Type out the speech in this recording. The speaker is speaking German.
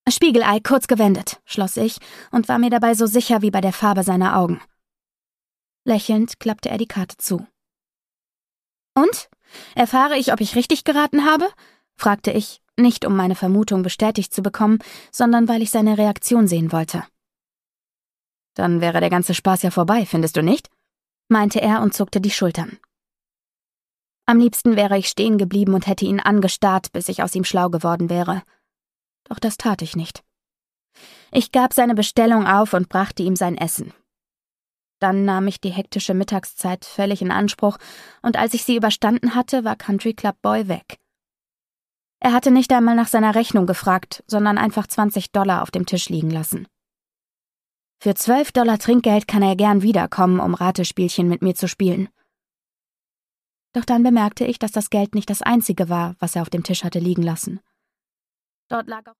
Spiegelei, kurz gewendet, schloss ich und war mir dabei so sicher wie bei der Farbe seiner Augen. Lächelnd klappte er die Karte zu. Und? Erfahre ich, ob ich richtig geraten habe? Fragte ich, nicht um meine Vermutung bestätigt zu bekommen, sondern weil ich seine Reaktion sehen wollte. Dann wäre der ganze Spaß ja vorbei, findest du nicht? Meinte er und zuckte die Schultern. Am liebsten wäre ich stehen geblieben und hätte ihn angestarrt, bis ich aus ihm schlau geworden wäre. Doch das tat ich nicht. Ich gab seine Bestellung auf und brachte ihm sein Essen. Dann nahm ich die hektische Mittagszeit völlig in Anspruch, und als ich sie überstanden hatte, war Country Club Boy weg. Er hatte nicht einmal nach seiner Rechnung gefragt, sondern einfach $20 auf dem Tisch liegen lassen. Für $12 Trinkgeld kann er gern wiederkommen, um Ratespielchen mit mir zu spielen. Doch dann bemerkte ich, dass das Geld nicht das einzige war, was er auf dem Tisch hatte liegen lassen. Dort lag auch